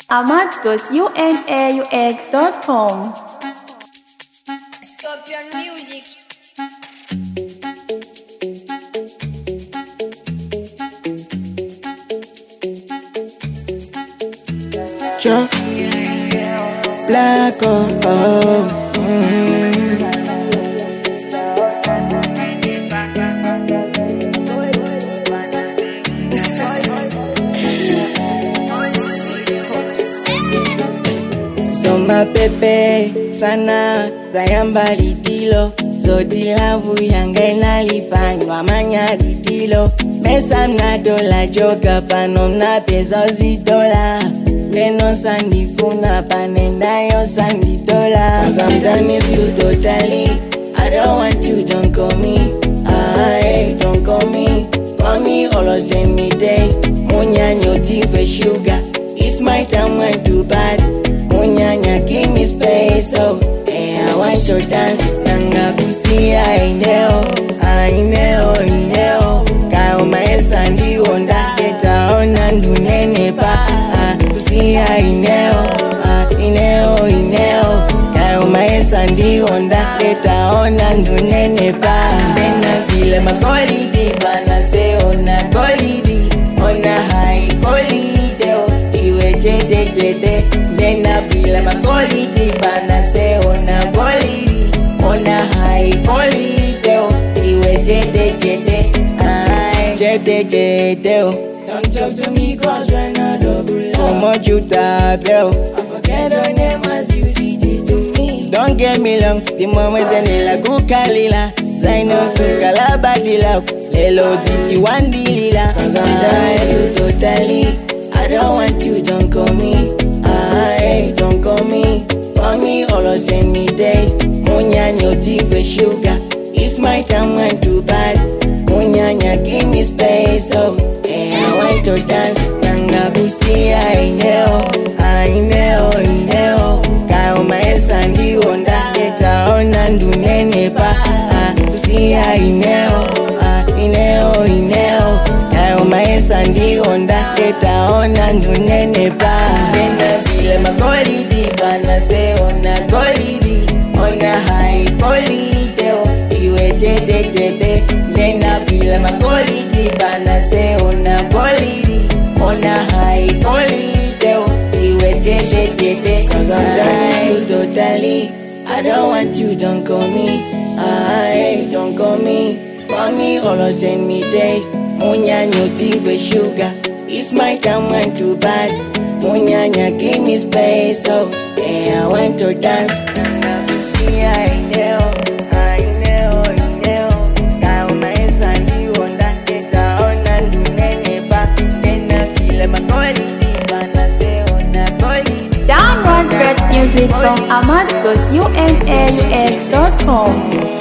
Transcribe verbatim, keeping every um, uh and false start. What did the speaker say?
ahmad dot unaux dot com. Scorpion Music. Chuck Black oh, oh. Mm. Soma pepe sana zayamba litilo zoti lavu yanga inalifanywa manya litilo mesa mna dola joka pano mna pesa zidola Leno sandifuna panenda yo sandidola Cause I'm done with you totally I don't want you, don't call me Ah, hey, don't call me Call me, all send me taste Munyanya for sugar It's my time when too bad Munyanya give me space, oh Hey, I want to dance Sanga kusi, I know I know, I know Kao maesa ndi onda Eta ona ndunene pa I know, I know, I know Kaya maesa ndi onda Leta ona ndunene pa Nena vile makolidi Bana se ona kolidi Ona hai kolide Iwe jede jede Nena vile makolidi Bana se ona kolidi Ona hai kolide Iwe jede jede Jede jede Don't talk to me cause we're not over love. How much you tap, yo? I forget her name as you did it to me. Don't get me long, the moments and la kukalila. Zaino sukala badila. Lelo titi wandilila. Cause I'm done with you totally. I don't want you, don't call me. Ah, hey, don't call me. Call me, all send me taste. Munyanya tea for sugar. It's my time when too bad. Munyanya give me space, oh. I want to dance, nanga busi, I know, I know, I know. Kao maesa ndi onda, leta ona ndunene pa. Busi, I know, I know, I know. Kao maesa ndi onda, leta ona ndunene pa. Nena vile makolidi, bana se ona kolidi. Ona hai kolide, iwe jede jede. Nena vile makolidi, bana se ona kolidi. Ona hai kolide, iwe jede jede. Cause I'm done with you totally. I don't want you, don't call me. Ah, hey, don't call me. Call me, all send me taste. Munyanya tea for sugar. It's my time when too bad. Munyanya give me space, oh. Yeah, I want to dance. Yeah, I know, I know, I know. Kao maesa ndi onda, leta ona ndunene pa. Nena kile makolidi, bana se ona kolidi. Download great music from ahmad dot unaux dot com.